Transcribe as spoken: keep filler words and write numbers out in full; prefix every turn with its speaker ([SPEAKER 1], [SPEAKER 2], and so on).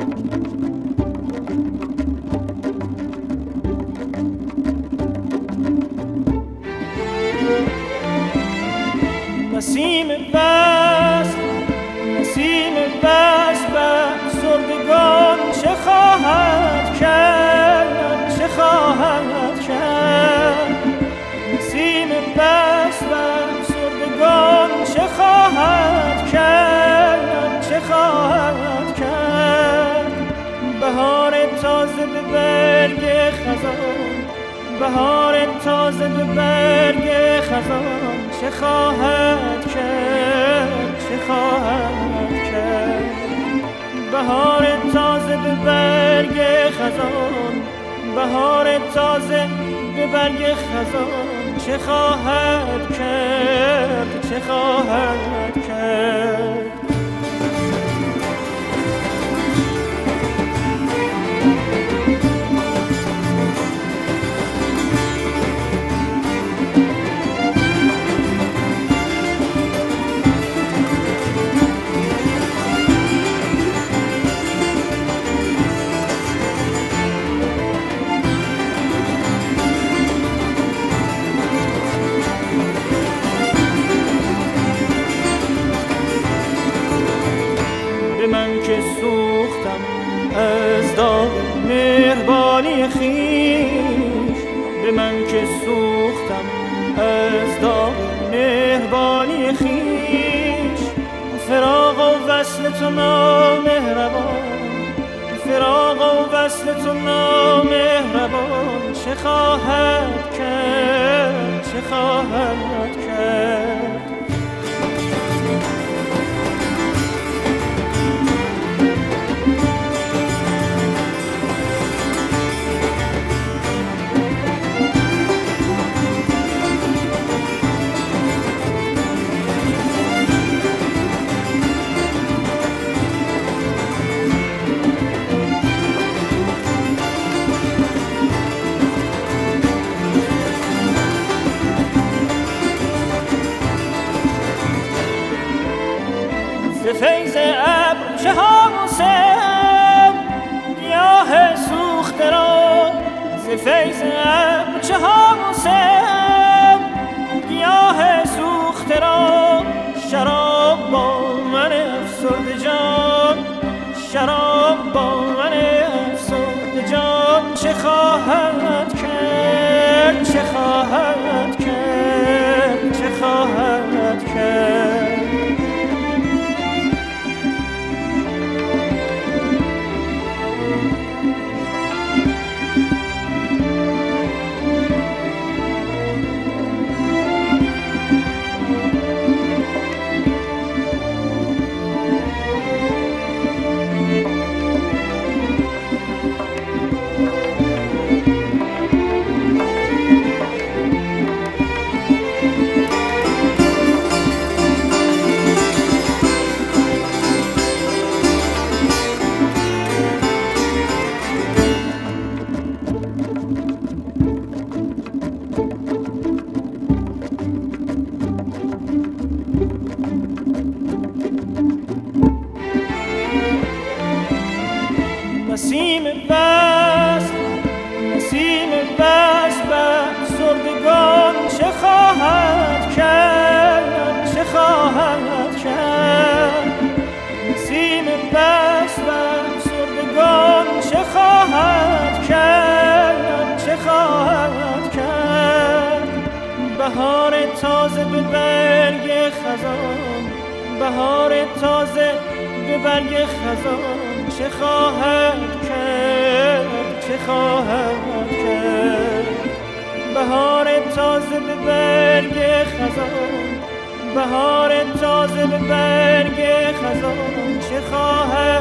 [SPEAKER 1] نسیم وصل نسیم وصل بر افسردگان چه خواهد کرد چه خواهد کرد نسیم وصل بر افسردگان چه خواهد کرد چه خواهد کرد بهار تازه به برگ خزان بهار تازه به برگ خزان چه خواهد کرد چه خواهد کرد بهار تازه به برگ خزان بهار تازه به برگ خزان چه خواهد کرد چه خواهد کرد که سوختم از داغ مهربانی خویش به من که سوختم از داغ مهربانی خویش فراق و وصل تو نامهربان فراق و وصل تو نامهربان چه خواهد کرد چه خواهد کرد ز فیض ابر چه حاصل گیاه سوخته را ز فیض ابر چه حاصل گیاه سوخته را شراب با من افسرده جان شراب با من افسرده جان چه خواهد کرد چه خواهد کرد چه خواهد کرد نسیم وصل نسیم وصل بر افسردگان چه خواهد کرد چه خواهد کرد نسیم وصل بر افسردگان چه خواهد کرد چه خواهد کرد بهار تازه به برگ خزان بهار تازه به برگ خزان چه خواهد کرد چه خواهد کرد بهار تازه به برگ خزان بهار تازه به برگ خزان چه خواهد